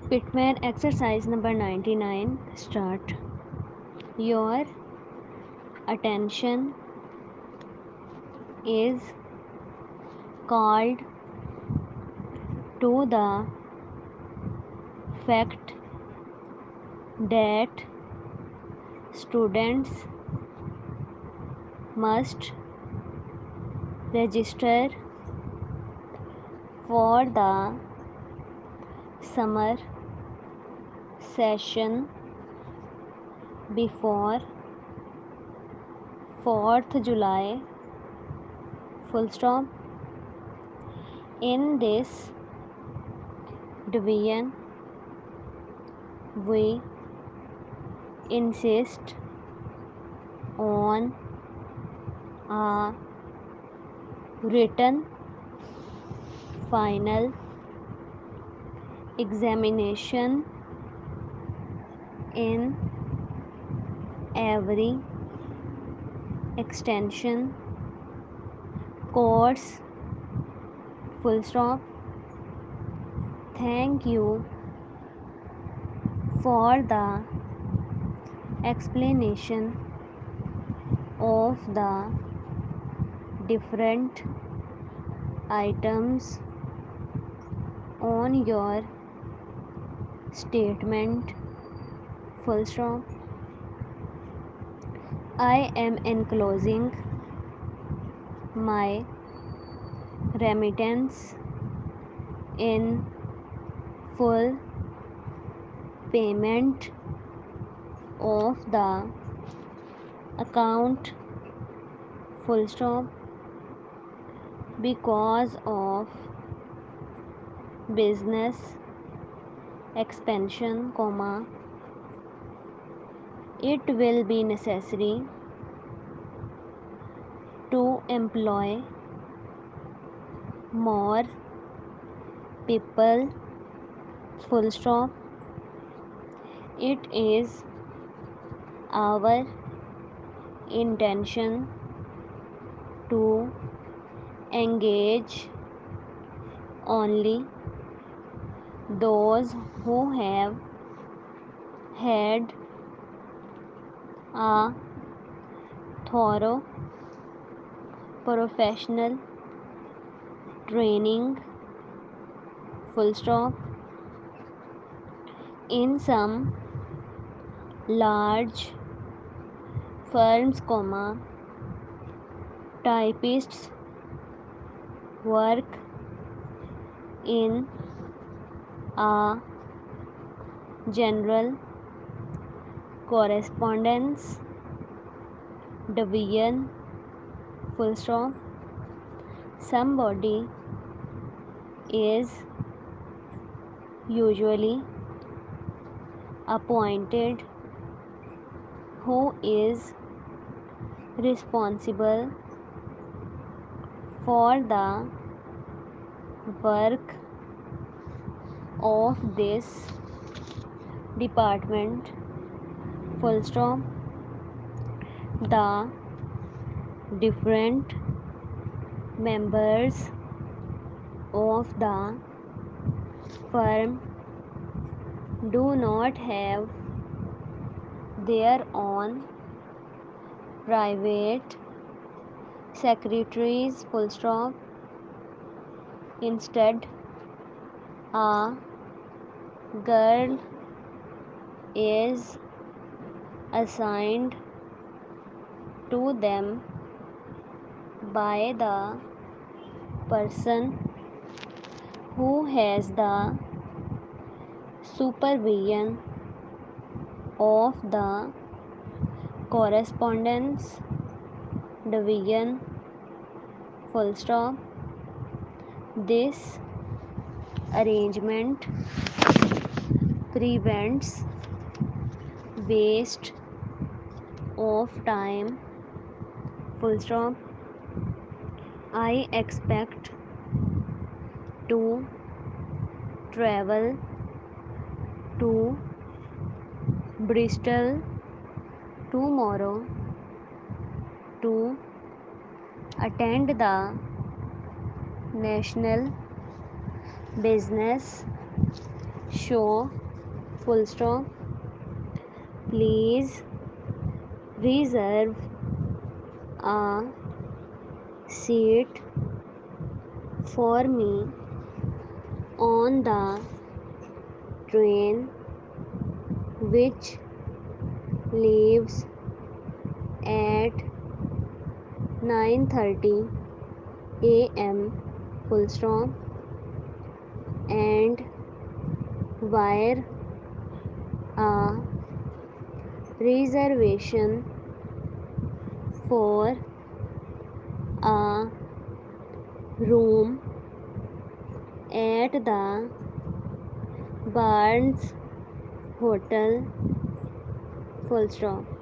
Pitman exercise number 99. Start. Your attention is called to the fact that students must register for the summer session before 4th July. Full stop. In this division, we insist on a written final examination in every extension course. Full stop. Thank you for the explanation of the different items on your statement. Full stop. I am enclosing my remittance in full payment of the account. Full stop. Because of business expansion, comma, it will be necessary to employ more people. Full stop. It is our intention to engage only those who have had a thorough professional training. Full stop. In some large firms, comma, typists work in a general correspondence division. Full stop. Somebody is usually appointed who is responsible for the work of this department. Full stop. The different members of the firm do not have their own private secretaries. Full stop. Instead, a girl is assigned to them by the person who has the supervision of the correspondence division. Full stop. This arrangement prevents waste of time. Full stop. I expect to travel to Bristol tomorrow to attend the National Business show full stop. Please reserve a seat for me on the train which leaves at 9:30 a.m. full stop and wire a reservation for a room at the Barnes Hotel full stop.